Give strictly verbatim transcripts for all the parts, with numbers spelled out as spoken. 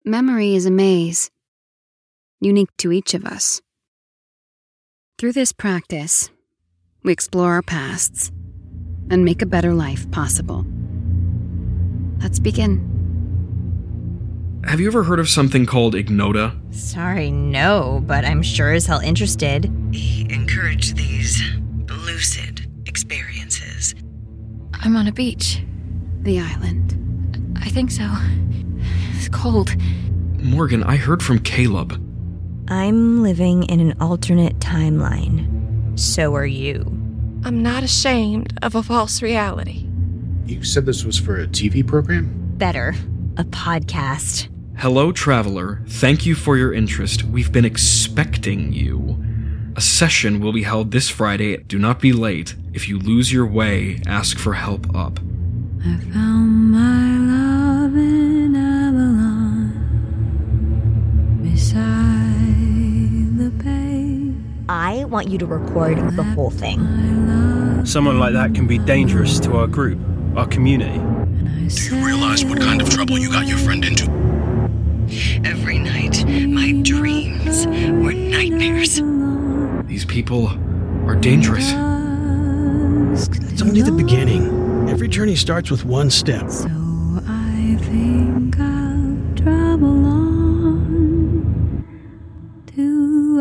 Memory is a maze, unique to each of us. Through this practice, we explore our pasts and make a better life possible. Let's begin. Have you ever heard of something called Ignota? Sorry, no, but I'm sure as hell interested. He encouraged these lucid experiences. I'm on a beach. The island. I think so. It's cold. Morgan, I heard from Caleb. I'm living in an alternate timeline. So are you. I'm not ashamed of a false reality. You said this was for a T V program? Better. A podcast. Hello, traveler. Thank you for your interest. We've been expecting you. A session will be held this Friday. Do not be late. If you lose your way, ask for help up. I found my love in Avalon, beside the bay. I want you to record the whole thing. Someone like that can be dangerous to our group, our community. Do you realize what kind of trouble you got your friend into? Every night, my dreams were nightmares. These people are dangerous. It's only the beginning. Every journey starts with one step. So I think I'll travel on to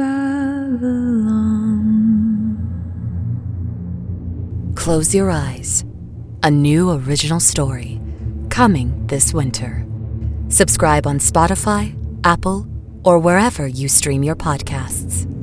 Avalon. Close Your Eyes. A new original story. Coming this winter. Subscribe on Spotify, Apple, or wherever you stream your podcasts.